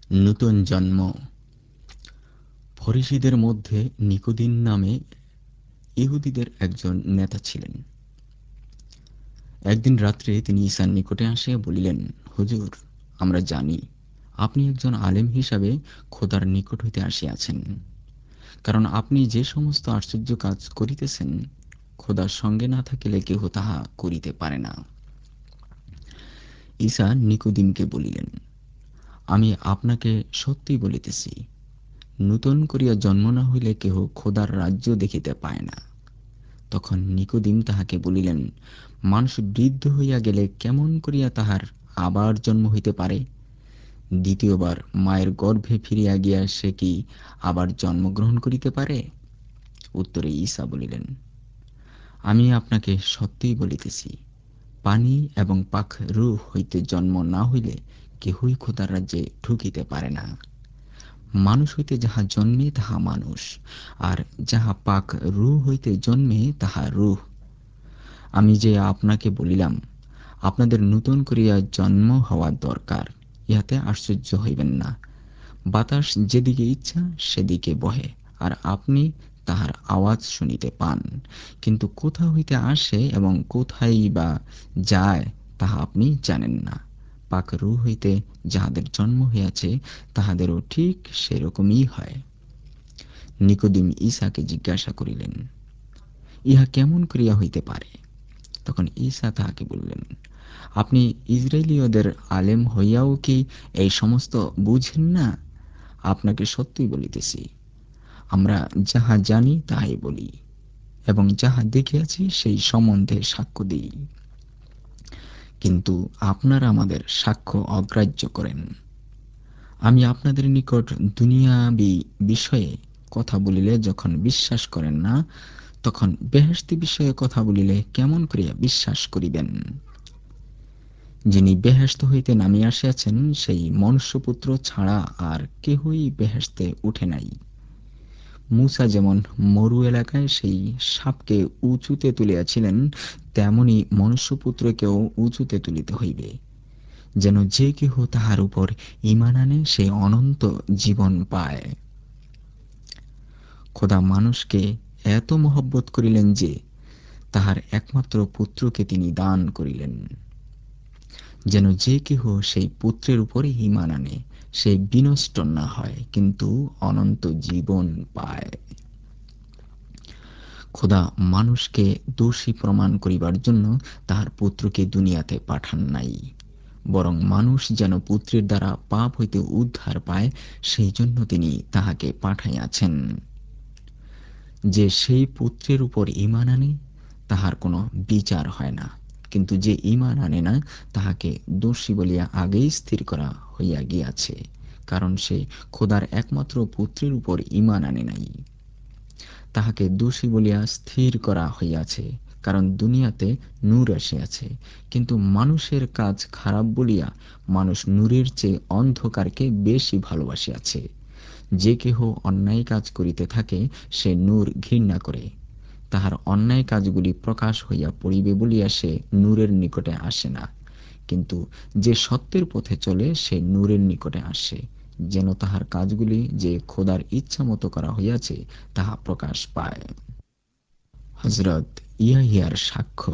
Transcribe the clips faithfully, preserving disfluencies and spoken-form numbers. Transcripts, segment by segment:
নূতন জন্ম। ফরিসীদের মধ্যে নিকোদিন নামে ইহুদিদের একজন নেতা ছিলেন। একদিন রাত্রে তিনি ঈসার নিকটে আসিয়া বলিলেন, হুজুর, আমরা জানি আপনি একজন আলেম হিসাবে খোদার নিকট হইতে আসিয়াছেন, কারণ আপনি যে সমস্ত আশ্চর্য কাজ করিতেছেন, খোদার সঙ্গে না থাকিলে কেহ তাহা করিতে পারে না। ঈসা নিকোদিমকে বলিলেন, আমি আপনাকে সত্যি বলিতেছি, নূতন করিয়া জন্ম না হইলে কেহ খোদার রাজ্য দেখিতে পায় না। তখন নিকোদিম তাহাকে বলিলেন, মানুষ বৃদ্ধ হইয়া গেলে কেমন করিয়া তাহার আবার জন্ম হইতে পারে? দ্বিতীয়বার মায়ের গর্ভে ফিরিয়া গিয়া সে কি আবার জন্মগ্রহণ করিতে পারে? উত্তরে ঈসা বলিলেন, আমি আপনাকে সত্যিই বলিতেছি, পানি এবং পাক রূহ হইতে জন্ম না হইলে কেহই খোদার রাজ্যে ঢুকিতে পারে না। মানুষ হইতে যাহা জন্মে তাহা মানুষ, আর যাহা পাক রূহ হইতে জন্মে তাহা রূহ। আমি যে আপনাকে বলিলাম, আপনাদের নূতন করিয়া জন্ম হওয়া দরকার, ইহাতে আশ্চর্য হইবেন না। বাতাস যেদিকে ইচ্ছা সেদিকে বহে, আর আপনি তাহার আওয়াজ শুনিতে পান, কিন্তু কোথা হইতে আসে এবং কোথায় বা যায় তাহা আপনি জানেন না। পাক রূহ হইতে যাহাদের জন্ম হইয়াছে তাহাদেরও ঠিক সেরকমই হয়। নিকোদিম ঈসাকে জিজ্ঞাসা করিলেন, ইহা কেমন করিয়া হইতে পারে? তখন ঈসা তাহাকে বললেন, আপনি ইসরায়েলীয়দের আলেম হইয়াও কি এই সমস্ত বুঝেন না? আপনাকে সত্যই বলিতেছি, আমরা যাহা জানি তাহাই বলি, এবং যাহা দেখিয়াছি সেই সম্বন্ধে সাক্ষ্য দিই। কিন্তু আপনারা আমাদের সাক্ষ্য অগ্রাহ্য করেন। আমি আপনাদের নিকট দুনিয়াবী বিষয়ে কথা বলিলে যখন বিশ্বাস করেন না, তখন বেহেশতি বিষয়ে কথা বলিলে কেমন করিয়া বিশ্বাস করিবেন? যিনি বেহেশত হইতে নামিয়া আসিয়াছেন সেই মনুষ্যপুত্র ছাড়া আর কেহই বেহেশতে উঠে নাই। মূসা যেমন মরু এলাকায় সেই সাপকে উঁচুতে তুলিয়াছিলেন, তেমনি মনুষ্যপুত্রকেও উঁচুতে তুলিতে হইবে, যেন যে কেহ তাহার উপর ঈমান আনে সে অনন্ত জীবন পায়। খোদা মানুষকে এত মহব্বত করিলেন যে তাহার একমাত্র পুত্রকে তিনি দান করিলেন, যেন যে কেহ সেই পুত্রের উপরে ঈমান আনে সে বিনষ্ট না হয়, কিন্তু অনন্ত জীবন পায়। খোদা মানুষকে দোষী প্রমাণ করিবার জন্য তাহার পুত্রকে দুনিয়াতে পাঠান নাই, বরং মানুষ যেন পুত্রের দ্বারা পাপ হইতে উদ্ধার পায়, সেই জন্য তিনি তাহাকে পাঠাইয়াছেন। যে সেই পুত্রের উপর ঈমান আনে তাহার কোনো বিচার হয় না, কিন্তু যে ঈমান আনে না তাহাকে দোষী বলিয়া আগেই স্থির করা হইয়া গিয়াছে, কারণ সে খোদার একমাত্র পুত্রের উপর ঈমান আনে নাই। তাহাকে দোষী বলিয়া স্থির করা হইয়াছে, কারণ দুনিয়াতে নূর আসিয়াছে, কিন্তু মানুষের কাজ খারাপ বলিয়া মানুষ নূরের চেয়ে অন্ধকারকে বেশি ভালোবাসিয়াছে। যে কেহ অন্যায় কাজ করিতে থাকে সে নূর ঘৃণা করে, তাহার অন্যায় কাজগুলি প্রকাশ হইয়া পড়িবে বলিয়া সে নূরের নিকটে আসে না। কিন্তু যে সত্যের পথে চলে সে নূরের নিকটে আসে, যেন তাহার কাজগুলি যে খোদার ইচ্ছা মতো করা হইয়াছে তাহা প্রকাশ পায়। হযরত ইয়াহিয়ার সাক্ষ্য।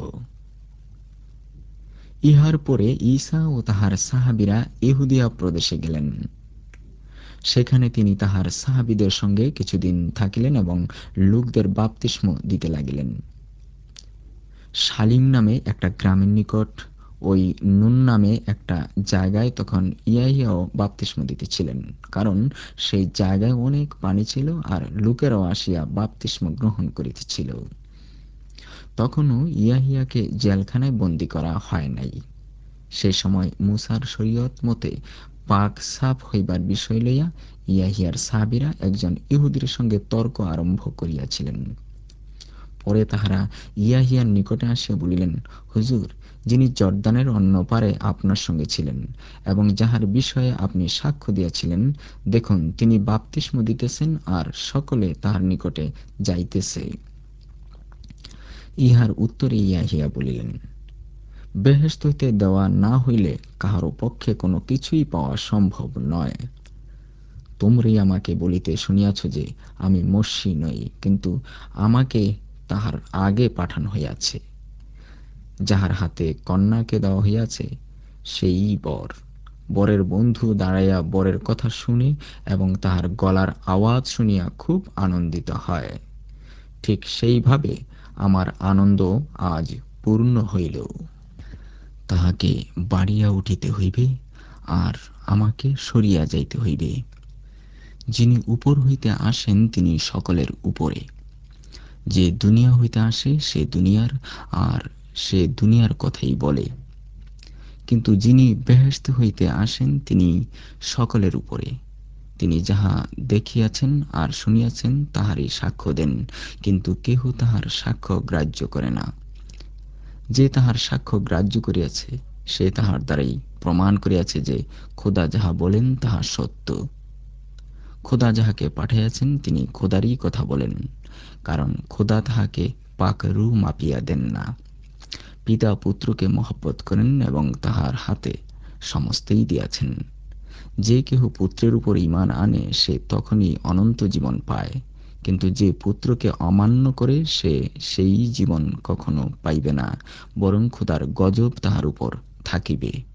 ইহার পরে ঈসা ও তাহার সাহাবীরা ইহুদিয়া প্রদেশে গেলেন। সেখানে তিনি তাহার সাহাবীদের সঙ্গে কিছুদিন থাকিলেন এবং লোকদের বাপ্তিস্ম দিতে লাগিলেন। শালিম নামে একটা গ্রামের নিকট ওই নুন নামে একটা জায়গায় তখন ইয়াহিয়াও বাপ্তিস্ম দিতেছিলেন, কারণ সেই জায়গায় অনেক পানি ছিল আর লোকেরাও আসিয়া বাপ্তিস্ম গ্রহণ করিতেছিল। তখনও ইয়াহিয়াকে জেলখানায় বন্দী করা হয় নাই। সে সময় মুসার শরীয়ত মতে পাক সাফ হইবার বিষয় লইয়া ইয়াহিয়ার সাহাবীরা একজন ইহুদির সঙ্গে তর্ক আরম্ভ করিয়াছিলেন। পরে তাহারা ইয়াহিয়ার নিকটে আসিয়া বলিলেন, হুজুর, যিনি জর্দানের অন্য পারে আপনার সঙ্গে ছিলেন এবং যাহার বিষয়ে আপনি সাক্ষ্য দিয়াছিলেন, দেখুন তিনি বাপ্তিস্ম দিতেছেন আর সকলে তাহার নিকটে যাইতেছে। ইহার উত্তরে ইয়াহিয়া বলিলেন, বেহেশত হইতে দেওয়া না হইলে কাহারও পক্ষে কোনো কিছুই পাওয়া সম্ভব নয়। তোমরাই আমাকে বলিতে শুনিয়াছ যে আমি মস্যি নই, কিন্তু আমাকে তাহার আগে পাঠানো হইয়াছে। যাহার হাতে কন্যাকে দেওয়া হইয়াছে সেই বর। বরের বন্ধু দাঁড়াইয়া বরের কথা শুনে এবং তাহার গলার আওয়াজ শুনিয়া খুব আনন্দিত হয়। ঠিক সেইভাবে আমার আনন্দ আজ পূর্ণ হইল। তাহাকে বাড়িয়া উঠিতে হইবে, আর আমাকে সরিয়া যাইতে হইবে। যিনি উপর হইতে আসেন তিনি সকলের উপরে। যে দুনিয়া হইতে আসে সে দুনিয়ার, আর সে দুনিয়ার কথাই বলে। কিন্তু যিনি বেহেশত হইতে আসেন তিনি সকলের উপরে। তিনি যাহা দেখিয়াছেন আর শুনিয়াছেন তাহারই সাক্ষ্য দেন, কিন্তু কেহ তাহার সাক্ষ্য গ্রাহ্য করে না। যে তাহার সাক্ষ্য গ্রাহ্য করিয়াছে সে তাহার দ্বারাই প্রমাণ করিয়াছে যে খোদা যাহা বলেন তাহা সত্য। খোদা যাহাকে পাঠাইয়াছেন তিনি খোদারই কথা বলেন, কারণ খোদা তাহাকে পাকরু মাপিয়া দেন না। পিতা পুত্রকে মহব্বত করেন এবং তাহার হাতে সমস্তই দিয়াছেন। যে কেহ পুত্রের উপর ঈমান আনে সে তখনই অনন্ত জীবন পায়, কিন্তু যে পুত্রকে অমান্য করে সে সেই জীবন কখনো পাইবে না, বরং খোদার গজব তাহার উপর থাকিবে।